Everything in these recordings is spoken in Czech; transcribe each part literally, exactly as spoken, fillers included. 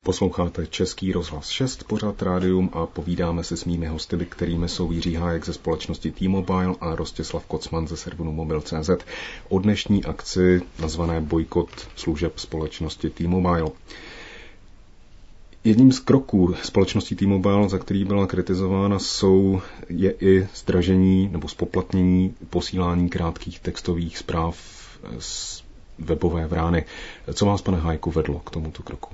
Posloucháte Český rozhlas šest, pořad Rádium, a povídáme se s mými hosty, kterými jsou Jiří Hájek ze společnosti T-Mobile a Rostislav Kocman ze serveru mobil tečka cé zet o dnešní akci nazvané Bojkot služeb společnosti T-Mobile. Jedním z kroků společnosti T-Mobile, za který byla kritizována, jsou, je i zdražení nebo zpoplatnění posílání krátkých textových zpráv z webové brány. Co vás, pane Hájku, vedlo k tomuto kroku?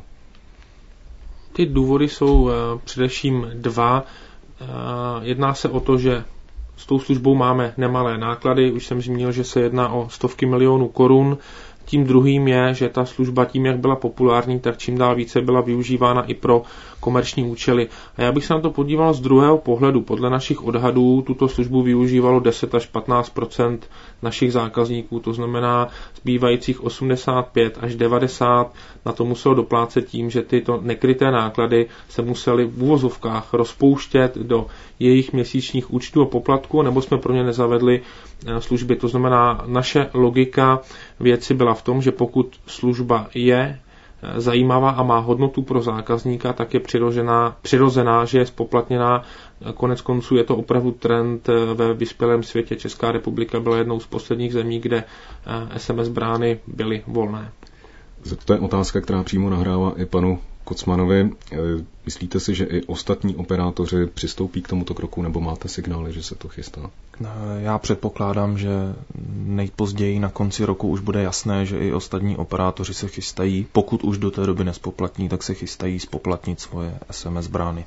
Ty důvody jsou uh, především dva. Uh, jedná se o to, že s tou službou máme nemalé náklady. Už jsem zmínil, že se jedná o stovky milionů korun. Tím druhým je, že ta služba tím, jak byla populární, tak čím dál více byla využívána i pro komerční účely. A já bych se na to podíval z druhého pohledu. Podle našich odhadů tuto službu využívalo deset až patnáct procent našich zákazníků, to znamená zbývajících osmdesát pět až devadesát na to muselo doplácet tím, že tyto nekryté náklady se musely v uvozovkách rozpouštět do jejich měsíčních účtů a poplatků, nebo jsme pro ně nezavedli služby. To znamená, naše logika věci byla v tom, že pokud služba je zajímavá a má hodnotu pro zákazníka, tak je přirozená, přirozená, že je spoplatněná. Konec konců je to opravdu trend ve vyspělém světě. Česká republika byla jednou z posledních zemí, kde es em es brány byly volné. To je otázka, která přímo nahrává i panu Kocmanovi. Myslíte si, že i ostatní operátoři přistoupí k tomuto kroku, nebo máte signály, že se to chystá? Já předpokládám, že nejpozději na konci roku už bude jasné, že i ostatní operátoři se chystají, pokud už do té doby nespoplatní, tak se chystají spoplatnit svoje es em es brány.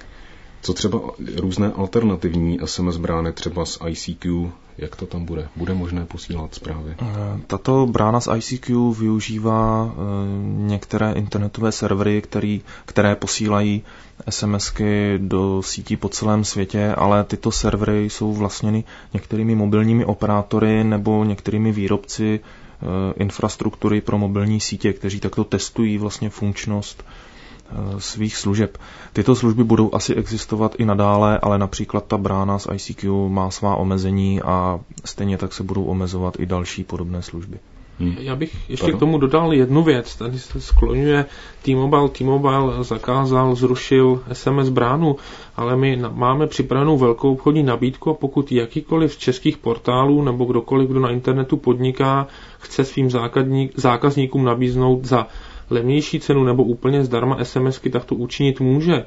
Co třeba různé alternativní es em es brány, třeba z í cé kvé, jak to tam bude? Bude možné posílat zprávy? Tato brána z í cé kvé využívá některé internetové servery, který, které posílají SMSky do sítí po celém světě, ale tyto servery jsou vlastněny některými mobilními operátory nebo některými výrobci infrastruktury pro mobilní sítě, kteří takto testují vlastně funkčnost svých služeb. Tyto služby budou asi existovat i nadále, ale například ta brána z í cé kvé má svá omezení a stejně tak se budou omezovat i další podobné služby. Hmm. Já bych ještě Pardon? k tomu dodal jednu věc. Tady se skloňuje T-Mobile. T-Mobile zakázal, zrušil es em es bránu, ale my máme připravenou velkou obchodní nabídku a pokud jakýkoliv z českých portálů nebo kdokoliv, kdo na internetu podniká, chce svým zákazníkům nabíznout za levnější cenu nebo úplně zdarma SMSky, tak to učinit může.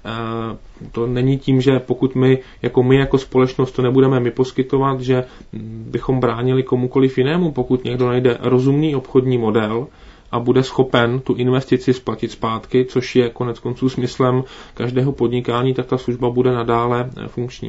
To není tím, že pokud my jako my jako společnost to nebudeme my poskytovat, že bychom bránili komukoliv jinému. Pokud někdo najde rozumný obchodní model a bude schopen tu investici splatit zpátky, což je konec konců smyslem každého podnikání, tak ta služba bude nadále funkční.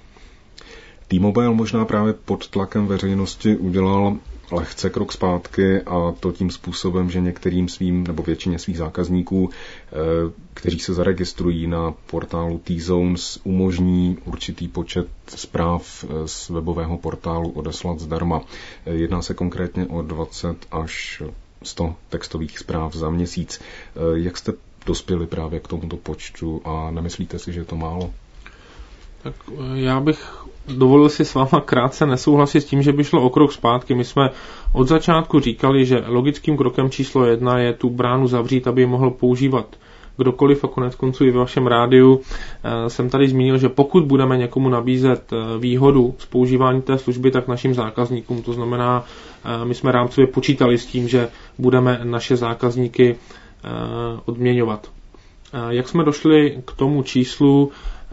T-Mobile možná právě pod tlakem veřejnosti udělal lehce krok zpátky, a to tím způsobem, že některým svým nebo většině svých zákazníků, kteří se zaregistrují na portálu T-Zones, umožní určitý počet zpráv z webového portálu odeslat zdarma. Jedná se konkrétně o dvacet až sto textových zpráv za měsíc. Jak jste dospěli právě k tomuto počtu a nemyslíte si, že je to málo? Tak já bych dovolil si s váma krátce nesouhlasit s tím, že by šlo o krok zpátky. My jsme od začátku říkali, že logickým krokem číslo jedna je tu bránu zavřít, aby ji mohl používat kdokoliv, a konec konců i ve vašem rádiu jsem tady zmínil, že pokud budeme někomu nabízet výhodu z používání té služby, tak našim zákazníkům, to znamená, my jsme rámcově počítali s tím, že budeme naše zákazníky odměňovat. Jak jsme došli k tomu číslu,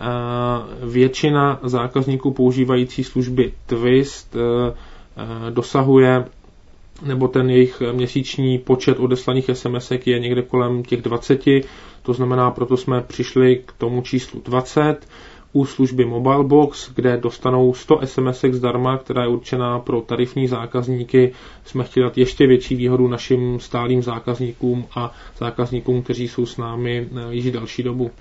většina zákazníků používající služby Twist dosahuje, nebo ten jejich měsíční počet odeslaných SMSek je někde kolem těch dvaceti, to znamená, proto jsme přišli k tomu číslu dvacet. U služby Mobile Box, kde dostanou sto SMSek zdarma, která je určená pro tarifní zákazníky, jsme chtěli dát ještě větší výhodu našim stálým zákazníkům a zákazníkům, kteří jsou s námi již další dobu.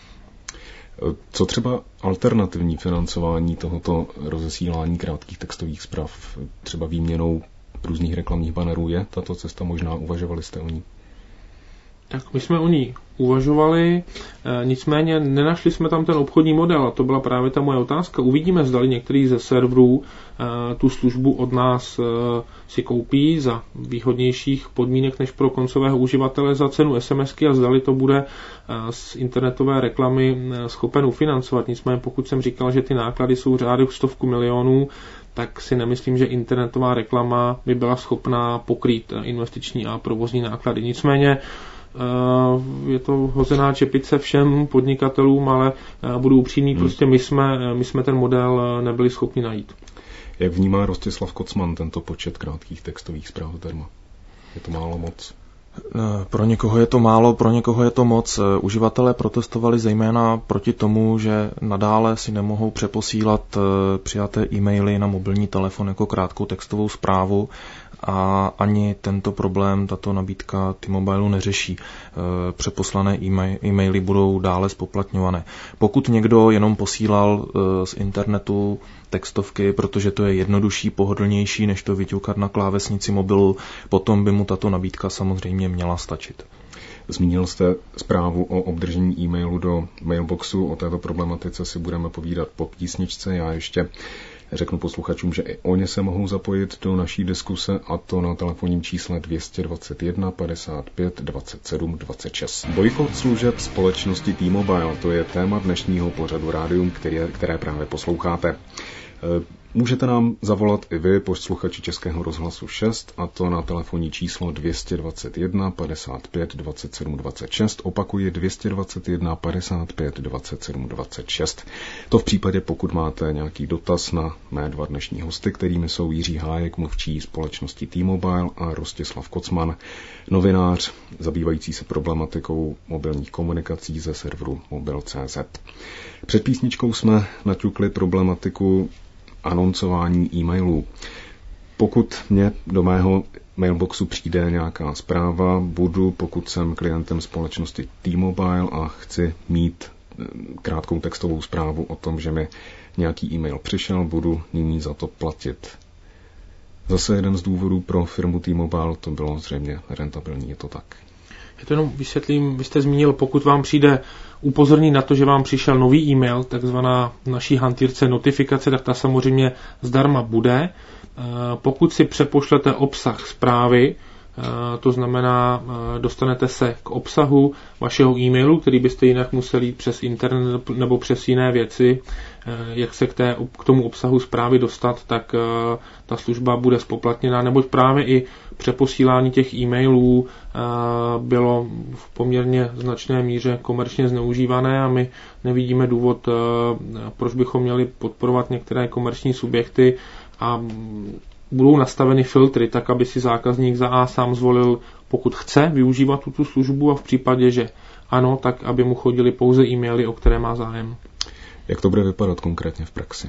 Co třeba alternativní financování tohoto rozesílání krátkých textových zpráv, třeba výměnou různých reklamních banerů, je tato cesta možná? Uvažovali jste o ní? Tak my jsme o ní uvažovali, e, nicméně nenašli jsme tam ten obchodní model a to byla právě ta moje otázka. Uvidíme, zdali některý ze serverů e, tu službu od nás e, si koupí za výhodnějších podmínek než pro koncového uživatele za cenu SMSky a zdali to bude e, z internetové reklamy e, schopen ufinancovat. Nicméně pokud jsem říkal, že ty náklady jsou v řádu stovku milionů, tak si nemyslím, že internetová reklama by byla schopná pokrýt investiční a provozní náklady. Nicméně je to hozená čepice všem podnikatelům, ale budu upřímný, hmm. prostě my jsme, my jsme ten model nebyli schopni najít. Jak vnímá Rostislav Kocman tento počet krátkých textových zpráv zdarma? Je to málo moc? Pro někoho je to málo, pro někoho je to moc. Uživatelé protestovali zejména proti tomu, že nadále si nemohou přeposílat přijaté e-maily na mobilní telefon jako krátkou textovou zprávu a ani tento problém tato nabídka T-Mobilu neřeší. Přeposlané e-maily budou dále spoplatňované. Pokud někdo jenom posílal z internetu textovky, protože to je jednodušší, pohodlnější, než to vyťukat na klávesnici mobilu, potom by mu tato nabídka samozřejmě měla stačit. Zmínil jste zprávu o obdržení e-mailu do mailboxu. O této problematice si budeme povídat po písničce. Já ještě řeknu posluchačům, že i oni se mohou zapojit do naší diskuse, a to na telefonním čísle dvě stě dvacet jedna padesát pět dvacet sedm dvacet šest. Bojkot služeb společnosti T-Mobile, to je téma dnešního pořadu Rádium, které, které právě posloucháte. Můžete nám zavolat i vy, posluchači Českého rozhlasu šest, a to na telefonní číslo dvě stě dvacet jedna padesát pět dvacet sedm dvacet šest. Opakuji dvě stě dvacet jedna padesát pět dvacet sedm dvacet šest. To v případě, pokud máte nějaký dotaz na mé dva dnešní hosty, kterými jsou Jiří Hájek, mluvčí společnosti T-Mobile, a Rostislav Kocman, novinář zabývající se problematikou mobilních komunikací ze serveru mobil tečka cé zet. Před písničkou jsme naťukli problematiku anoncování e-mailů. Pokud mě do mého mailboxu přijde nějaká zpráva, budu, pokud jsem klientem společnosti T-Mobile a chci mít krátkou textovou zprávu o tom, že mi nějaký e-mail přišel, budu nyní za to platit. Zase jeden z důvodů pro firmu T-Mobile to bylo zřejmě rentabilní, je to tak. Já to jenom vysvětlím, vy jste zmínil, pokud vám přijde upozorní na to, že vám přišel nový e-mail, takzvaná v naší hantýrce notifikace, tak ta samozřejmě zdarma bude. Pokud si přepošlete obsah zprávy, to znamená, dostanete se k obsahu vašeho e-mailu, který byste jinak museli jít přes internet nebo přes jiné věci, jak se k, té, k tomu obsahu zprávy dostat, tak ta služba bude spoplatněná, neboť právě i přeposílání těch e-mailů bylo v poměrně značné míře komerčně zneužívané a my nevidíme důvod, proč bychom měli podporovat některé komerční subjekty, a budou nastaveny filtry, tak aby si zákazník za A sám zvolil, pokud chce využívat tuto službu, a v případě, že ano, tak aby mu chodili pouze e-maily, o které má zájem. Jak to bude vypadat konkrétně v praxi?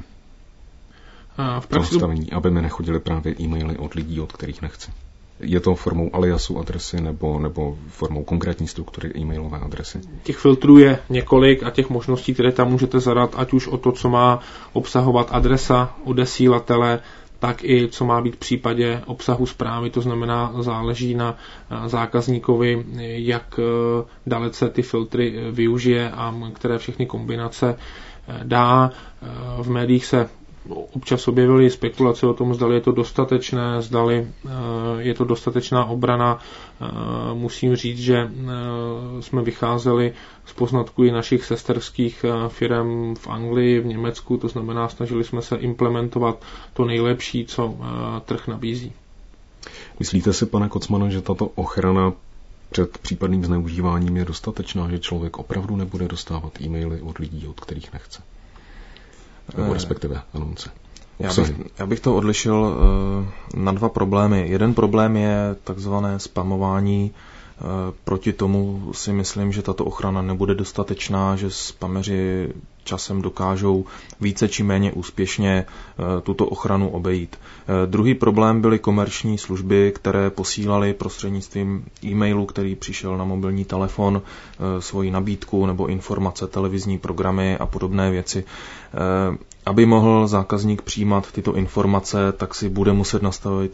A v praxi nastavení, aby mi nechodili právě e-maily od lidí, od kterých nechci. Je to formou aliasu adresy nebo, nebo formou konkrétní struktury e-mailové adresy? Těch filtrů je několik a těch možností, které tam můžete zadat, ať už o to, co má obsahovat adresa odesílatele, tak i co má být v případě obsahu zprávy, to znamená, záleží na zákazníkovi, jak dalece ty filtry využije a které všechny kombinace dá. V médiích se občas objevily spekulace o tom, zdali je to dostatečné, zdali je to dostatečná obrana. Musím říct, že jsme vycházeli z poznatků i našich sesterských firm v Anglii, v Německu, to znamená, snažili jsme se implementovat to nejlepší, co trh nabízí. Myslíte si, pane Kocmane, že tato ochrana před případným zneužíváním je dostatečná, že člověk opravdu nebude dostávat e-maily od lidí, od kterých nechce? Nebo respektive anonce. Já bych, já bych to odlišil uh, na dva problémy. Jeden problém je takzvané spamování. Uh, proti tomu si myslím, že tato ochrana nebude dostatečná, že spameři časem dokážou více či méně úspěšně uh, tuto ochranu obejít. Uh, druhý problém byly komerční služby, které posílaly prostřednictvím e-mailu, který přišel na mobilní telefon, uh, svoji nabídku nebo informace, televizní programy a podobné věci. Uh, aby mohl zákazník přijímat tyto informace, tak si bude muset nastavit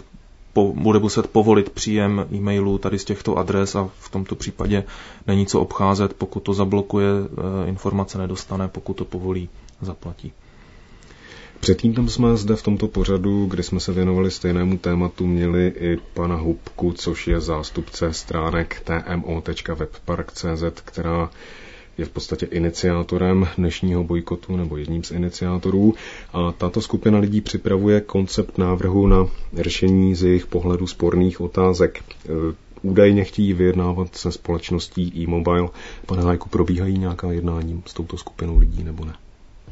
po, bude muset povolit příjem e-mailů tady z těchto adres a v tomto případě není co obcházet, pokud to zablokuje, informace nedostane, pokud to povolí, zaplatí. Před týdnem jsme zde v tomto pořadu, kdy jsme se věnovali stejnému tématu, měli i pana Hubku, což je zástupce stránek t m o tečka webpark tečka c z, která je v podstatě iniciátorem dnešního bojkotu nebo jedním z iniciátorů. A tato skupina lidí připravuje koncept návrhu na řešení z jejich pohledu sporných otázek. Údajně chtějí vyjednávat se společností e-mobile. Pane Hájku, probíhají nějaká jednání s touto skupinou lidí nebo ne?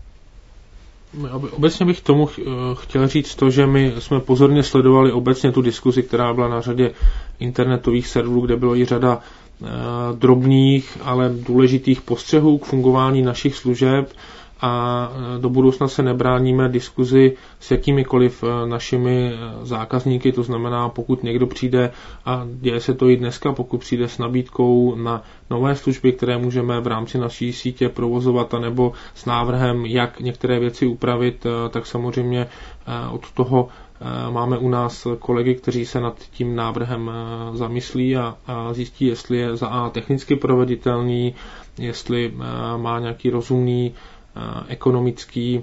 Obecně bych tomu chtěl říct to, že my jsme pozorně sledovali obecně tu diskuzi, která byla na řadě internetových serverů, kde bylo i řada drobných, ale důležitých postřehů k fungování našich služeb a do budoucna se nebráníme diskuzi s jakýmikoliv našimi zákazníky, to znamená, pokud někdo přijde, a děje se to i dneska, pokud přijde s nabídkou na nové služby, které můžeme v rámci naší sítě provozovat, anebo s návrhem, jak některé věci upravit, tak samozřejmě od toho máme u nás kolegy, kteří se nad tím návrhem zamyslí a, a zjistí, jestli je za A technicky proveditelný, jestli má nějaký rozumný ekonomický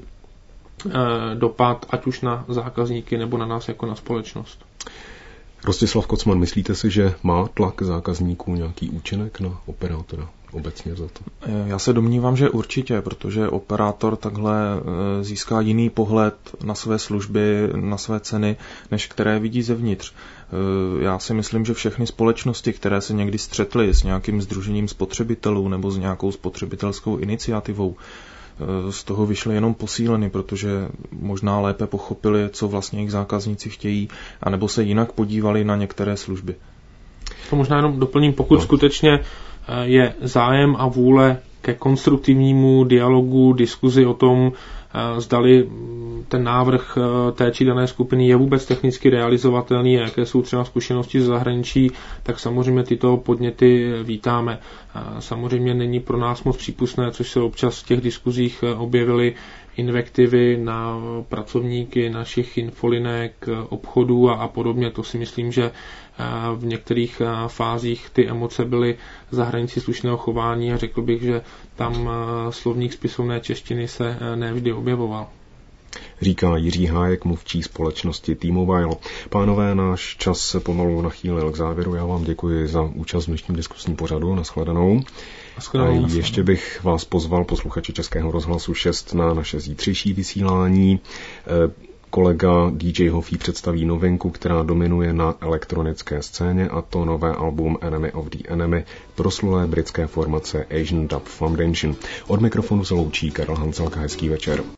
dopad, ať už na zákazníky nebo na nás jako na společnost. Rostislav Kocman, myslíte si, že má tlak zákazníků nějaký účinek na operátora obecně za to? Já se domnívám, že určitě, protože operátor takhle získá jiný pohled na své služby, na své ceny, než které vidí zevnitř. Já si myslím, že všechny společnosti, které se někdy střetly s nějakým sdružením spotřebitelů nebo s nějakou spotřebitelskou iniciativou, z toho vyšly jenom posíleny, protože možná lépe pochopili, co vlastně jejich zákazníci chtějí, anebo se jinak podívali na některé služby. To možná jenom doplním, pokud no. skutečně je zájem a vůle ke konstruktivnímu dialogu, diskuzi o tom, zdali ten návrh té či dané skupiny je vůbec technicky realizovatelný a jaké jsou třeba zkušenosti z zahraničí, tak samozřejmě tyto podněty vítáme. Samozřejmě není pro nás moc přípustné, což se občas v těch diskuzích objevily, invektivy na pracovníky našich infolinek, obchodů a, a podobně. To si myslím, že v některých fázích ty emoce byly za hranicí slušného chování a řekl bych, že tam slovník spisovné češtiny se nevždy objevoval. Říká Jiří Hájek, mluvčí společnosti T-Mobile. Pánové, náš čas se pomalu nachýlil k závěru. Já vám děkuji za účast v dnešním diskusním pořadu. Naschledanou. Naschledanou. Ještě bych vás pozval, posluchači Českého rozhlasu šest, na naše zítřejší vysílání. Kolega D J Hoffy představí novinku, která dominuje na elektronické scéně, a to nové album Enemy of the Enemy proslulé britské formace Asian Dub Foundation. Od mikrofonu se loučí Karel Hanzelka. Hezký večer.